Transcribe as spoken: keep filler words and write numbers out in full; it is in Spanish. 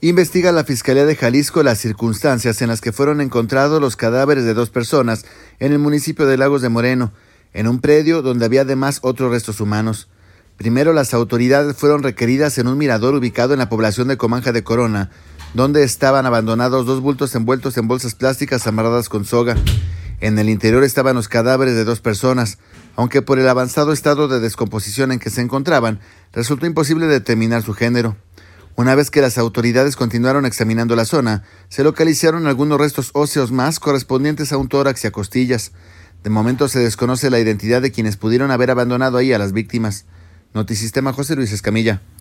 Investiga la Fiscalía de Jalisco las circunstancias en las que fueron encontrados los cadáveres de dos personas en el municipio de Lagos de Moreno, en un predio donde había además otros restos humanos. Primero, las autoridades fueron requeridas en un mirador ubicado en la población de Comanja de Corona, donde estaban abandonados dos bultos envueltos en bolsas plásticas amarradas con soga. En el interior estaban los cadáveres de dos personas, aunque por el avanzado estado de descomposición en que se encontraban, resultó imposible determinar su género. Una vez que las autoridades continuaron examinando la zona, se localizaron algunos restos óseos más correspondientes a un tórax y a costillas. De momento se desconoce la identidad de quienes pudieron haber abandonado ahí a las víctimas. Notisistema, José Luis Escamilla.